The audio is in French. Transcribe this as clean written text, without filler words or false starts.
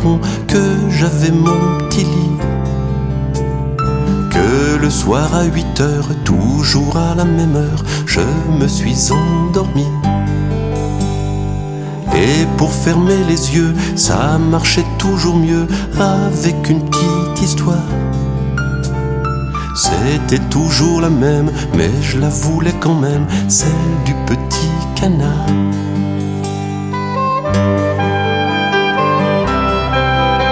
marron, que j'avais mon petit lit, que le soir à 8 heures, toujours à la même heure, je me suis endormi. Et pour fermer les yeux, ça marchait toujours mieux avec une petite histoire. C'était toujours la même, mais je la voulais quand même, celle du petit canard.